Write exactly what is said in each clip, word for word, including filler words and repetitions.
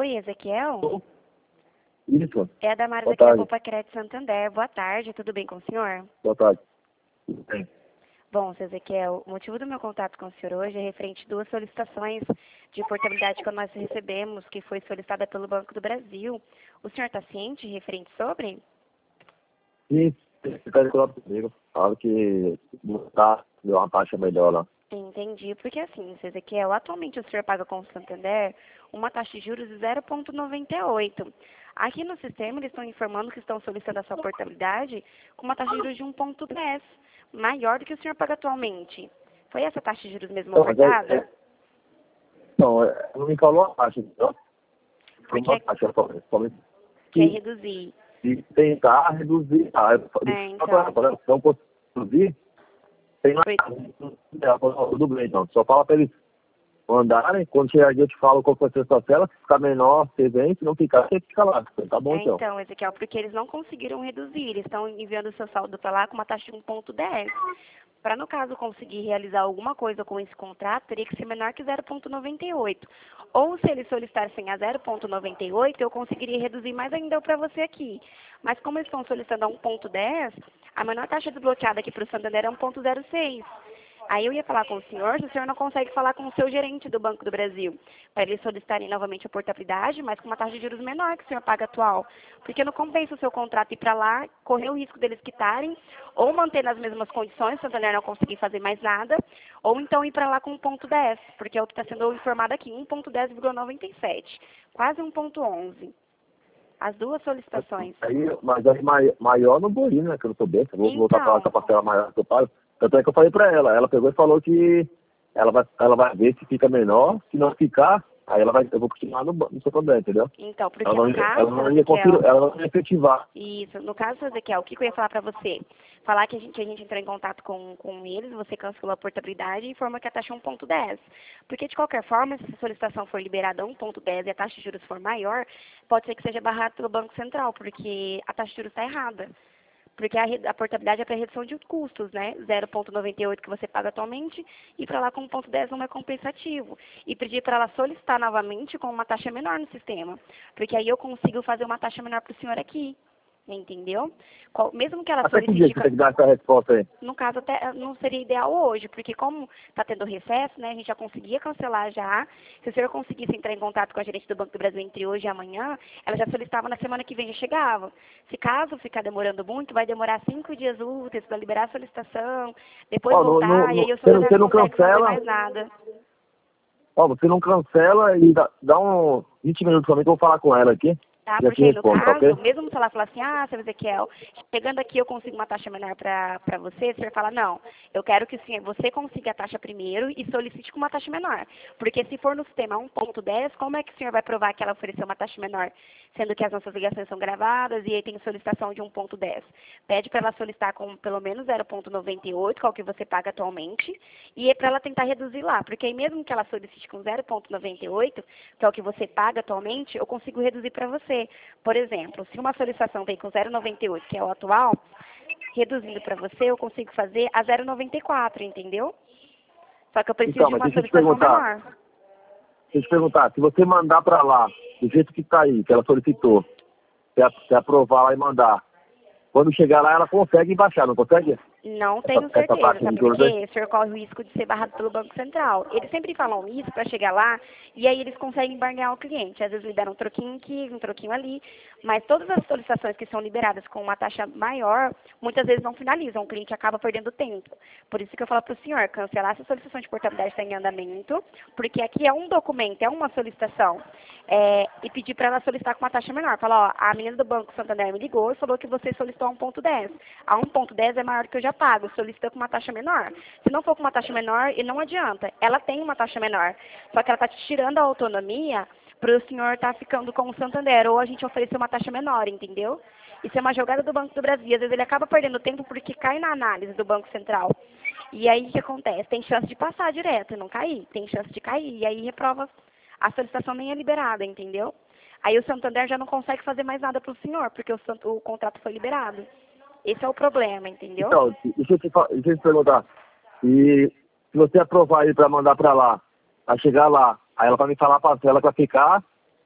Oi, Ezequiel? Isso. É a Damares Boa aqui da tarde. Poupa Crédito Santander. Boa tarde, tudo bem com o senhor? Boa tarde. Tudo bem. Bom, seu Ezequiel, o motivo do meu contato com o senhor hoje é referente a duas solicitações de portabilidade que nós recebemos, que foi solicitada pelo Banco do Brasil. O senhor está ciente referente sobre? E ficar comigo. Fala que tá, deu uma taxa melhor lá. Entendi, porque assim, seu Ezequiel, atualmente o senhor paga com o Santander uma taxa de juros de zero vírgula noventa e oito. Aqui no sistema eles estão informando que estão solicitando a sua portabilidade com uma taxa de juros de um vírgula dez, maior do que o senhor paga atualmente. Foi essa taxa de juros mesmo Não, mas é, ofertada? é, não, é, não me falou a taxa, entendeu? Foi Porque uma taxa somente. somente quer que, reduzir. de tentar reduzir. Ah, eu, É, eu, então. se não posso reduzir, tem Foi- nada. Ela falou, tudo bem, então. Só fala pra eles mandarem. Quando chegar aqui eu te falo qual foi a sua cela. Se ficar menor, você vem. Se não ficar, você fica lá. Tá bom, É, então. então, Ezequiel, porque eles não conseguiram reduzir, eles estão enviando o seu saldo para lá com uma taxa de um vírgula dez. Para, no caso, conseguir realizar alguma coisa com esse contrato, teria que ser menor que zero vírgula noventa e oito. Ou, se eles solicitassem a zero vírgula noventa e oito, eu conseguiria reduzir mais ainda para você aqui. Mas, como eles estão solicitando a um vírgula dez, a menor taxa desbloqueada aqui para o Santander é um vírgula zero seis. Aí eu ia falar com o senhor, se o senhor não consegue falar com o seu gerente do Banco do Brasil, para eles solicitarem novamente a portabilidade, mas com uma taxa de juros menor que o senhor paga atual. Porque não compensa o seu contrato ir para lá, correr o risco deles quitarem, ou manter nas mesmas condições, se o Santander não conseguir fazer mais nada, ou então ir para lá com um vírgula dez, porque é o que está sendo informado aqui, um vírgula dez vírgula noventa e sete, quase um vírgula onze. As duas solicitações. Aí, mas aí mai- maior não vou ir, né? Que eu não sou besta. Vou voltar pra lá com a Então, parcela maior que eu pago. Tanto é que eu falei pra ela. Ela pegou e falou que ela vai, ela vai ver se fica menor. Se não ficar, aí ela vai, eu vou continuar no, ba- no Santander, entendeu? então, porque Ela não no ia, caso, ela não ia, Ezequiel, confir, ela não ia efetivar. isso, no caso, Ezequiel, o que que eu ia falar para você? Falar que a gente, que a gente entrou em contato com, com eles, você cancelou a portabilidade e informa que a taxa é um vírgula dez. Porque, de qualquer forma, se a solicitação for liberada a um vírgula dez e a taxa de juros for maior, pode ser que seja barrado pelo Banco Central, porque a taxa de juros está errada. Porque a, re- a portabilidade é para redução de custos, né? zero vírgula noventa e oito que você paga atualmente e para lá com um vírgula dez não é compensativo. E pedir para ela solicitar novamente com uma taxa menor no sistema. Porque aí eu consigo fazer uma taxa menor para o senhor aqui. Entendeu? Qual- mesmo que ela Até que dia solicite, que você tem que dar essa resposta aí? no caso até não seria ideal hoje, porque como está tendo recesso, né, a gente já conseguia cancelar já. Se o senhor conseguisse entrar em contato com a gerente do Banco do Brasil entre hoje e amanhã, ela já solicitava na semana que vem, já chegava. Se caso ficar demorando muito, vai demorar cinco dias úteis para liberar a solicitação, depois Ó, no, no, voltar, e no, aí o você, senhor não- já você não não consegue fazer cancela. mais nada. Ó, você não cancela e dá, dá um vinte minutos pra mim que eu vou falar com ela aqui. Tá? Já te Porque aí, no respondo, tá caso, ok? mesmo se ela falar assim, ah, seu Ezequiel, chegando aqui eu consigo uma taxa menor para você, o senhor fala, não, eu quero que sim, você consiga a taxa primeiro e solicite com uma taxa menor. Porque se for no sistema um vírgula dez, como é que o senhor vai provar que ela ofereceu uma taxa menor? Sendo que as nossas ligações são gravadas e aí tem solicitação de um vírgula dez. Pede para ela solicitar com pelo menos zero vírgula noventa e oito, que é o que você paga atualmente, e é para ela tentar reduzir lá. Porque aí mesmo que ela solicite com zero vírgula noventa e oito, que é o que você paga atualmente, eu consigo reduzir para você. Por exemplo, se uma solicitação vem com zero vírgula noventa e oito, que é o atual, reduzindo para você, eu consigo fazer a zero vírgula noventa e quatro, entendeu? Só que eu preciso Então, de mas uma deixa eu te solicitação perguntar. menor. Deixa eu te perguntar, se você mandar pra lá, do jeito que tá aí, que ela solicitou, se, a- se aprovar lá e mandar, quando chegar lá ela consegue baixar, não consegue? Não Essa, tenho essa certeza, taxa de sabe por juros aí? quê? O senhor corre o risco de ser barrado pelo Banco Central. Eles sempre falam isso para chegar lá e aí eles conseguem embargar o cliente. Às vezes lhe deram um troquinho aqui, um troquinho ali, mas todas as solicitações que são liberadas com uma taxa maior, muitas vezes não finalizam, o cliente acaba perdendo tempo. Por isso que eu falo para o senhor, cancelar essa solicitação de portabilidade está em andamento, porque aqui é um documento, é uma solicitação, é, e pedir para ela solicitar com uma taxa menor. Falar, ó, a menina do Banco Santander me ligou e falou que você solicitou a um vírgula dez. A um vírgula dez é maior do que eu já pago, solicita com uma taxa menor. Se não for com uma taxa menor, e não adianta, ela tem uma taxa menor, só que ela está te tirando a autonomia para o senhor estar ficando com o Santander, ou a gente oferecer uma taxa menor, entendeu? Isso é uma jogada do Banco do Brasil, às vezes ele acaba perdendo tempo porque cai na análise do Banco Central. E aí o que acontece? Tem chance de passar direto e não cair, tem chance de cair, e aí reprova, a solicitação nem é liberada, entendeu? Aí o Santander já não consegue fazer mais nada para o senhor, porque o, o contrato foi liberado. Esse é o problema, entendeu? Então, deixa eu te, fa- deixa eu te perguntar. E se você aprovar aí pra mandar pra lá, vai chegar lá, aí ela vai me falar a parcela que vai ficar,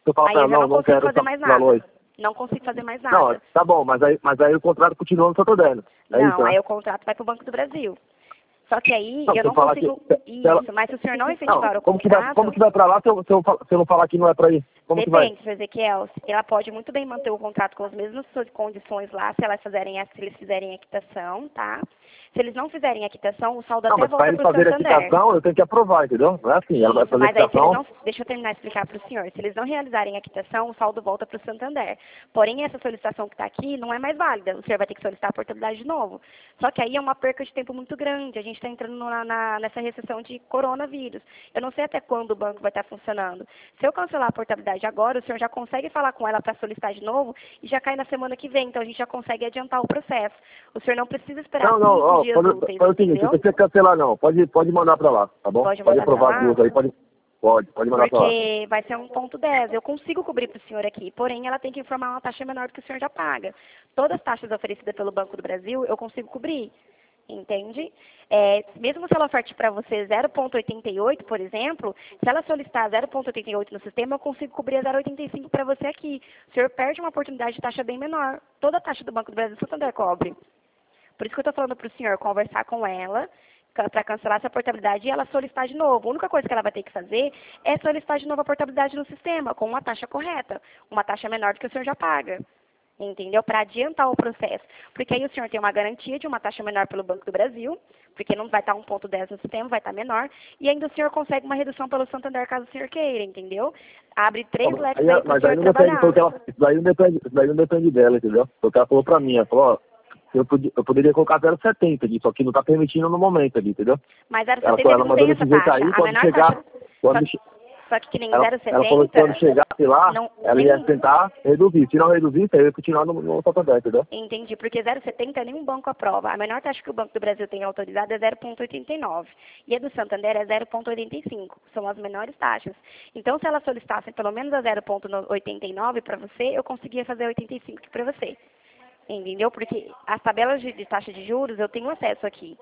Se eu falar Aí pra eu ela, já não, não não consigo quero fazer essa mais valor. nada. Não consigo fazer mais Não, nada. tá bom, mas aí, mas aí o contrato continua no Santander. É Não, isso, né? aí o contrato vai para o Banco do Brasil. Só que aí Não, eu se eu não falar que... consigo... Se, se ela... Isso, mas se o senhor não Não, efetivar o como que vai, como contrato... que vai pra lá se eu, se, eu, fa- se eu não falar que não é pra ir? Como que vai? Depende, senhor Ezequiel. Ela pode muito bem manter o contrato com as mesmas suas condições lá, se elas fizerem, a- se eles fizerem a quitação, tá? Se eles não fizerem a quitação, o saldo Não, até mas pra volta eles para o fazerem a Santander. quitação, eu tenho que aprovar, entendeu? Não é assim, ela vai Isso, fazer a mas aí se eles quitação... não... Deixa eu terminar de explicar para o senhor. Se eles não realizarem a quitação, o saldo volta para o Santander. Porém, essa solicitação que está aqui não é mais válida. O senhor vai ter que solicitar a portabilidade de novo. Só que aí é uma perca de tempo muito grande. A gente está entrando na, na, nessa recessão de coronavírus. Eu não sei até quando o banco vai estar funcionando. Se eu cancelar a portabilidade agora, o senhor já consegue falar com ela para solicitar de novo e já cai na semana que vem. Então, a gente já consegue adiantar o processo. O senhor não precisa esperar Não, não, cinco ó, dias pode, úteis, pode o seguinte, não entendeu? precisa cancelar não, pode, pode mandar pra lá, tá bom? Pode Pode mandar para aprovar as lá? duas aí, pode, pode, pode mandar pra lá. Porque vai ser um ponto dez. Eu consigo cobrir para o senhor aqui, porém ela tem que informar uma taxa menor do que o senhor já paga. Todas as taxas oferecidas pelo Banco do Brasil, eu consigo cobrir. Entende? É, mesmo se ela oferte para você zero vírgula oitenta e oito, por exemplo, se ela solicitar zero vírgula oitenta e oito no sistema, eu consigo cobrir a zero vírgula oitenta e cinco para você aqui. O senhor perde uma oportunidade de taxa bem menor. Toda a taxa do Banco do Brasil, o Santander cobre. Por isso que eu estou falando para o senhor conversar com ela, para cancelar essa portabilidade e ela solicitar de novo. A única coisa que ela vai ter que fazer é solicitar de novo a portabilidade no sistema, com uma taxa correta, uma taxa menor do que o senhor já paga. Entendeu? Para adiantar o processo. Porque aí o senhor tem uma garantia de uma taxa menor pelo Banco do Brasil, porque não vai estar um ponto dez no sistema, vai estar menor, e ainda o senhor consegue uma redução pelo Santander, caso o senhor queira, entendeu? Abre três Tá bom. leques Aí, aí para o mas senhor aí não depende, foi o trabalhar. que ela, isso daí não depende, isso daí não depende dela, entendeu? Foi o que ela falou pra mim, ela falou, ó, eu, podia, eu poderia colocar zero vírgula setenta ali, só que não tá permitindo no momento ali, entendeu? Mas zero Ela, vírgula setenta ela não mandou tem essa desse jeito taxa. aí, A quando menor chegar, taxa... quando, Só, che- só que que nem ela, zero vírgula ela falou que quando setenta... chegasse lá, Não, ela nem, ia tentar reduzir. Se não reduzisse, aí eu ia continuar no, no Santander, entendeu? entendi, porque zero vírgula setenta nenhum banco aprova. A menor taxa que o Banco do Brasil tem autorizada é zero vírgula oitenta e nove. E a do Santander é zero vírgula oitenta e cinco. São as menores taxas. Então, se elas solicitassem pelo menos a zero vírgula oitenta e nove para você, eu conseguia fazer oitenta e cinco aqui para você. Entendeu? Porque as tabelas de, de taxa de juros eu tenho acesso aqui.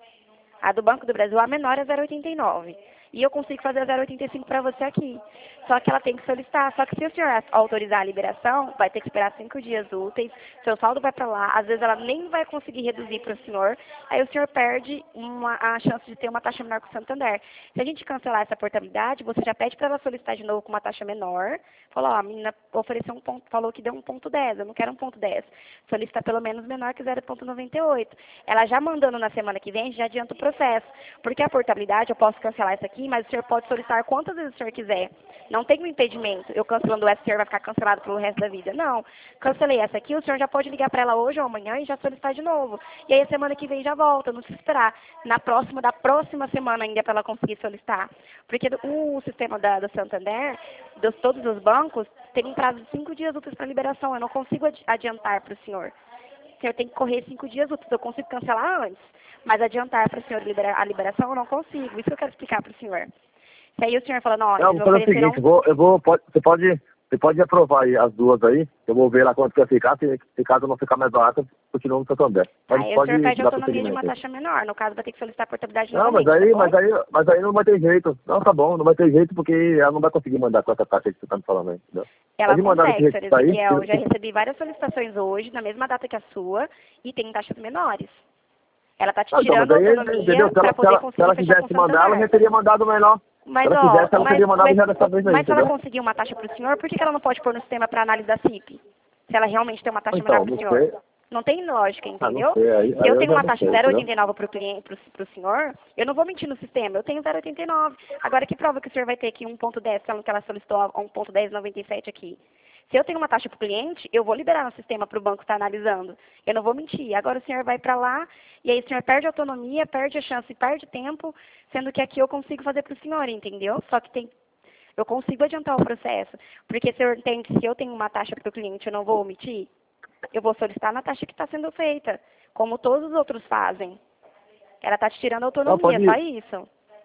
A do Banco do Brasil, a menor é zero vírgula oitenta e nove. E eu consigo fazer a zero vírgula oitenta e cinco para você aqui. Só que ela tem que solicitar. Só que se o senhor autorizar a liberação, vai ter que esperar cinco dias úteis. Seu saldo vai para lá. Às vezes ela nem vai conseguir reduzir para o senhor. Aí o senhor perde uma, a chance de ter uma taxa menor com o Santander. Se a gente cancelar essa portabilidade, você já pede para ela solicitar de novo com uma taxa menor. Falou, ó, a menina ofereceu um ponto, falou que deu um ponto dez. Eu não quero um ponto dez. Solicita pelo menos menor que zero vírgula noventa e oito. Ela já mandando na semana que vem, já adianta o processo. Porque a portabilidade, eu posso cancelar essa aqui, mas o senhor pode solicitar quantas vezes o senhor quiser. Não tem um impedimento. Eu cancelando essa, o senhor vai ficar cancelado pelo resto da vida. Não. Cancelei essa aqui, o senhor já pode ligar para ela hoje ou amanhã e já solicitar de novo. E aí a semana que vem já volta, não precisa esperar. Na próxima, da próxima semana ainda para ela conseguir solicitar. Porque o sistema da, da Santander, de todos os bancos, tem um prazo de cinco dias úteis para liberação. Eu não consigo adiantar para o senhor. O senhor tem que correr cinco dias úteis. Eu consigo cancelar antes. Mas adiantar para o senhor liberar a liberação, eu não consigo. Isso que eu quero explicar para o senhor. Se aí o senhor falando, ó, Não, eles vou fazer o ofereceram... seguinte, vou, eu vou, pode, você pode, você pode aprovar aí as duas aí, eu vou ver lá quanto que vai ficar, se, se caso não ficar mais barato, continua no Santander. Pode, Aí o pode senhor perde dar autonomia de uma prosseguimento aí. taxa menor. No caso, vai ter que solicitar a portabilidade Não, mas novamente, aí, tá bom? mas aí, mas aí não vai ter jeito. Não, tá bom, não vai ter jeito porque ela não vai conseguir mandar com essa taxa que você tá me falando aí, entendeu? Ela Pode mandar desse consegue, jeito senhor que tá aí. Ezequiel. Eu já se- recebi várias solicitações hoje, na mesma data que a sua, e tem taxas menores. Ela tá te Não, então, mas tirando a aí, entendeu? autonomia Se ela, para se, poder ela, se conseguir ela fechar com o quisesse mandar, ela já Santander. teria mandado menor. Se Mas, ela ó, quisesse, ela mas, teria mandado mas, já dessa vez aí, mas se ela entendeu? conseguir uma taxa para o senhor, por que que ela não pode pôr no sistema para análise da C I P? Se ela realmente tem uma taxa menor Então, para o não senhor. sei. Não tem lógica, Ah, não entendeu? sei, aí, Se aí eu eu tenho já uma não taxa sei, de zero vírgula entendeu? oitenta e nove para o cliente, para o senhor, eu não vou mentir no sistema. Eu tenho zero vírgula oitenta e nove. Agora, que prova que o senhor vai ter aqui um ponto dez, falando que ela solicitou a um ponto dez noventa e sete aqui? Se eu tenho uma taxa para o cliente, eu vou liberar no sistema para o banco estar analisando. Eu não vou mentir. Agora o senhor vai para lá e aí o senhor perde autonomia, perde a chance, perde tempo, sendo que aqui eu consigo fazer para o senhor, entendeu? Só que tem, eu consigo adiantar o processo. Porque se eu entendo que se eu tenho uma taxa para o cliente, eu não vou omitir, eu vou solicitar na taxa que está sendo feita, como todos os outros fazem. Ela está te tirando a Não, autonomia, pode, só isso.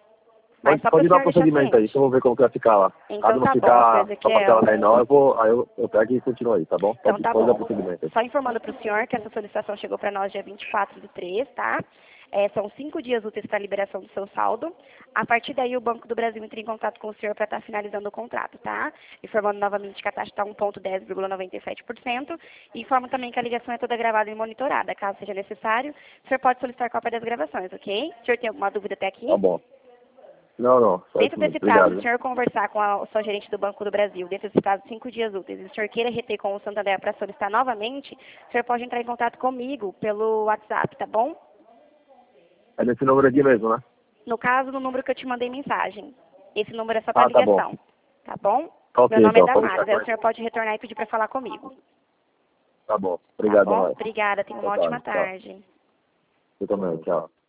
Mas pode, só para pode o dar senhor deixar procedimento aí, ciente. que eu vou ver como que vai ficar lá. Então Caso não tá bom, ficar senhor só pra Ezequiel. aquela menor, eu, vou, aí eu, eu pego e continuo aí, tá bom? Então Pode, tá pode dar bom. procedimento aí. Só informando para o senhor que essa solicitação chegou para nós dia vinte e quatro do três, tá? É, são cinco dias úteis para a liberação do seu saldo. A partir daí, o Banco do Brasil entra em contato com o senhor para estar finalizando o contrato, tá? Informando novamente que a taxa está um ponto dez vírgula noventa e sete por cento. E informo também que a ligação é toda gravada e monitorada. Caso seja necessário, o senhor pode solicitar cópia das gravações, ok? O senhor tem alguma dúvida até aqui? Tá bom. Não, não. Só Dentro isso mesmo. desse prazo, Obrigado. se o senhor conversar com a, o seu gerente do Banco do Brasil, dentro desse prazo de cinco dias úteis, e o senhor queira reter com o Santander para solicitar novamente, o senhor pode entrar em contato comigo pelo WhatsApp, tá bom? É nesse número aqui mesmo, né? No caso, no número que eu te mandei mensagem. Esse número é só para Ah, tá bom. ligação, tá bom? Ok, Meu nome é então. Pode Damares, deixar aí com o senhor pode retornar e pedir para falar comigo. Tá bom. Tá Obrigado, bom? Damares. Obrigada, tenha uma Boa ótima tarde. Tchau. tarde. Eu também. Tchau.